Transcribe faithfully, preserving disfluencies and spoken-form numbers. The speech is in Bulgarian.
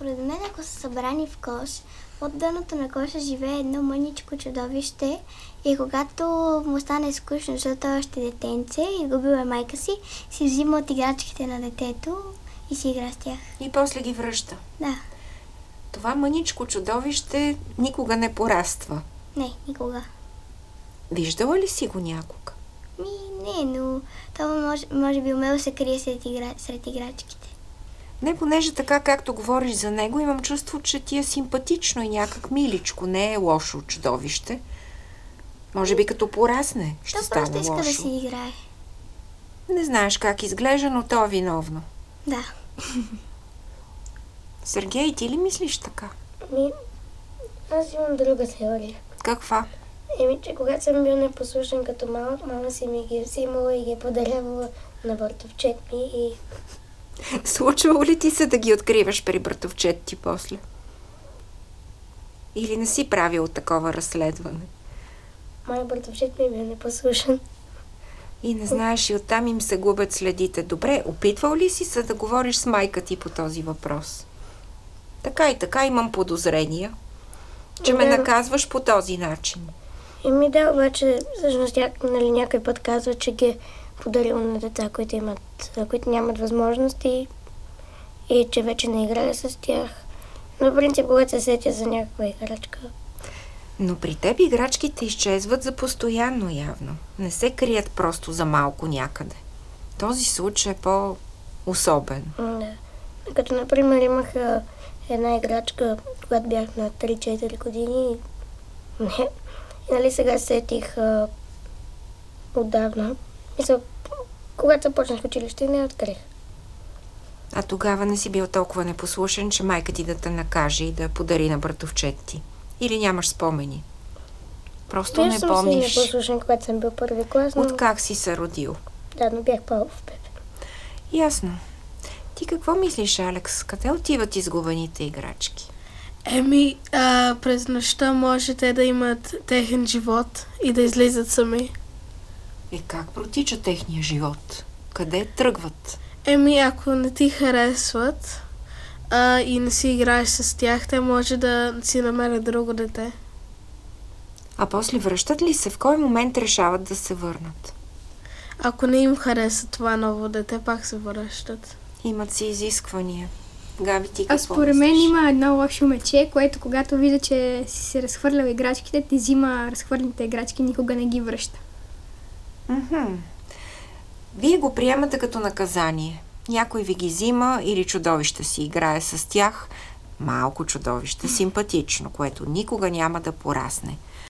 Според мен, ако са събрани в кош, под дъното на коша живее едно мъничко чудовище и когато му стане скучно, защото е още детенце и изгубила майка си, си взима от играчките на детето и си игра с тях. И после ги връща. Да. Това мъничко чудовище никога не пораства. Не, никога. Виждала ли си го някога? Ми, не, но това може, може би умело се крие сред, игра... сред играчките. Не, понеже така както говориш за него, имам чувство, че ти е симпатично и някак миличко. Не е лошо чудовище. Може би като порасне ще то стане лошо. То просто иска да си играе. Не знаеш как изглежда, но то е виновно. Да. Сергей, ти ли мислиш така? Ми, аз имам друга теория. Каква? Еми, че когато съм бил непослушен като малък, мама си ми ги е взимала и ги е подарявала на братовчет ми и... Случвало ли ти се да ги откриваш при братовчет ти после? Или не си правил такова разследване? Май братовчет ми е бил непослушен. И не знаеш, и оттам им се губят следите. Добре, опитвал ли си се да говориш с майка ти по този въпрос? Така и така имам подозрения, че да. ме наказваш по този начин. Еми да, обаче, всъщност нали, някой път казва, че ги е подарил на деца, които, имат, които нямат възможности и че вече не играе с тях. Но в принцип, когато се сетя за някаква играчка. Но при теб играчките изчезват за постоянно явно. Не се крият просто за малко някъде. Този случай е по-особен. Да. Като, например, имах а, една играчка, когато бях на три-четири години. Не. И нали сега сетих а, отдавна. Мисля, когато започнах в училище, не открих. А тогава не си бил толкова непослушен, че майка ти да те накаже и да подари на братовчет ти. Или нямаш спомени? Просто Бил не съм помниш. си непослушен, когато съм бил първи клас, но... От как си се родил? Да, но бях по-в Пепе. Ясно. Ти какво мислиш, Алекс? Къде отиват изгубените играчки? Еми, а, през нощта може те да имат техен живот и да излизат сами. И как протича техния живот? Къде тръгват? Еми, ако не ти харесват а, и не си играеш с тях, те може да си намерят друго дете. А после връщат ли се? В кой момент решават да се върнат? Ако не им хареса това ново дете, пак се връщат. Имат си изисквания. Габи, ти какво А според мен мислиш? има едно лошо мече, което когато вижда, че си се разхвърлял играчките, ти взима разхвърлените играчки и никога не ги връща. Мхм. Вие го приемате като наказание. Някой ви ги взима или чудовище си играе с тях. Малко чудовище, симпатично, което никога няма да порасне.